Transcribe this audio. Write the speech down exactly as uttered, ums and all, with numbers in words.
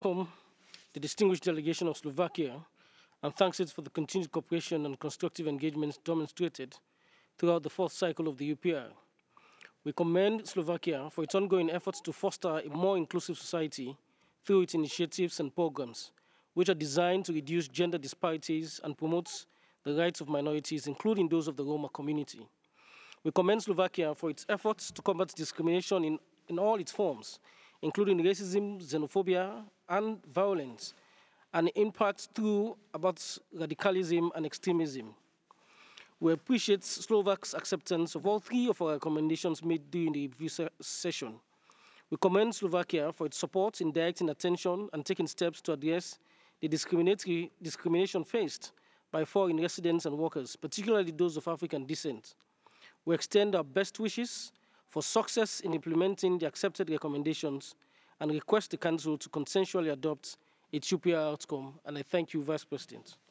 welcome the distinguished delegation of Slovakia and thanks it for the continued cooperation and constructive engagements demonstrated throughout the fourth cycle of the U P R. We commend Slovakia for its ongoing efforts to foster a more inclusive society through its initiatives and programs, which are designed to reduce gender disparities and promote the rights of minorities, including those of the Roma community. We commend Slovakia for its efforts to combat discrimination in, in all its forms, including racism, xenophobia, and violence, and impact through about radicalism and extremism. We appreciate Slovak's acceptance of all three of our recommendations made during the review se- session. We commend Slovakia for its support in directing attention and taking steps to address the discriminatory discrimination faced by foreign residents and workers, particularly those of African descent. We extend our best wishes for success in implementing the accepted recommendations and request the Council to consensually adopt its U P R outcome. And I thank you, Vice President.